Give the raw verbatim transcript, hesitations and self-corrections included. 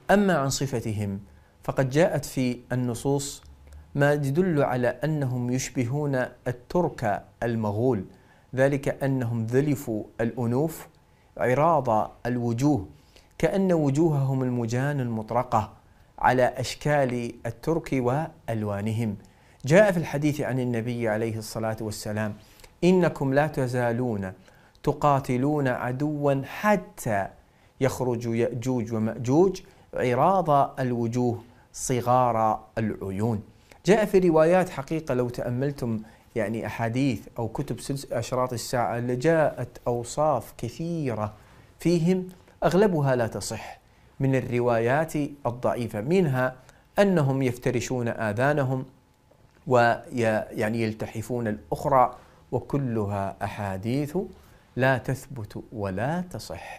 أما عن صفتهم فقد جاءت في النصوص ما يدل على أنهم يشبهون الترك المغول، ذلك أنهم ذلفوا الأنوف عراض الوجوه، كأن وجوههم المجان المطرقة على أشكال الترك وألوانهم. جاء في الحديث عن النبي عليه الصلاة والسلام: إنكم لا تزالون تقاتلون عدوا حتى يخرج يأجوج ومأجوج عراض الوجوه صغار العيون. جاء في روايات حقيقة لو تأملتم يعني أحاديث أو كتب أشراط الساعة اللي جاءت أوصاف كثيرة فيهم أغلبها لا تصح من الروايات الضعيفة، منها أنهم يفترشون آذانهم ويعني يلتحفون الأخرى، وكلها أحاديث لا تثبت ولا تصح.